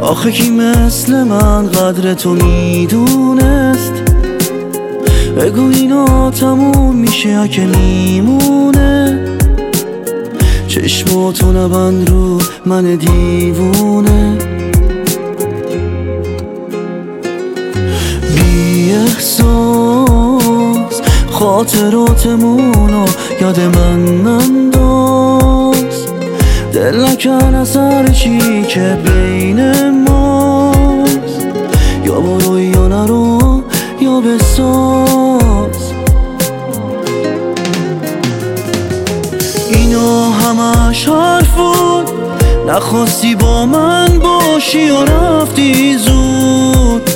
آخه کی مثل من قدر تو میدونست؟ بگو اینا تموم میشه یا که میمونه؟ چشماتو نبند رو من دیوونه. بی احساس خاطراتمونو یاد من ننداز. دل نکن از هر چی که بین ماست. یا برو یا نرو یا بساز. اینا همش حرف بود، نخواستی با من باشی یا رفتی زود.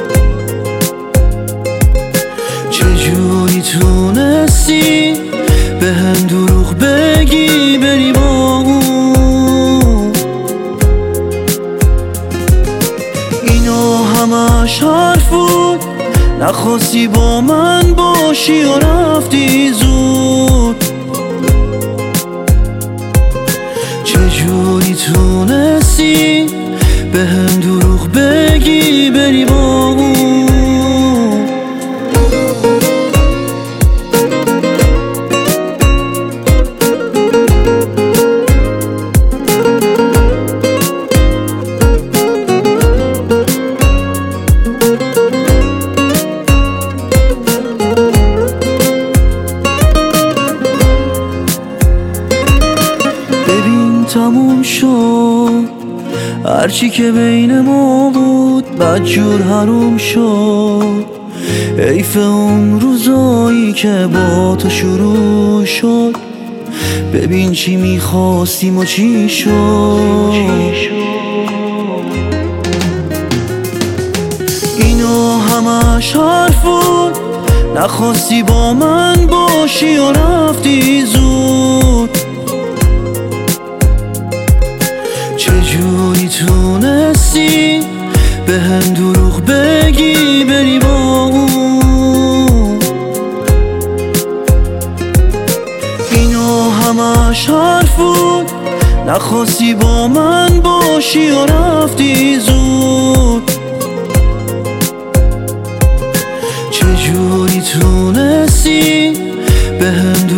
چجوری تونستی به هم دروغ بگی بری با اون؟ اینا همش حرف بود، نخواستی با من باشی یا رفتی زود. چجوری تونستی به هم دروغ بگی بری با اون؟ تموم شد هرچی که بین ما بود، بدجور حروم شد. حیف اون روزایی که با تو شروع شد. ببین چی میخواستیم و چی شد. اینا همش حرف بود، نخواستی با من باشی یا رفتی زود. چجوری تونستی به هم دروغ بگی بری با اون؟ اینا همش حرف بود، نخواستی با من باشی یا رفتی زود. چجوری تونستی به هم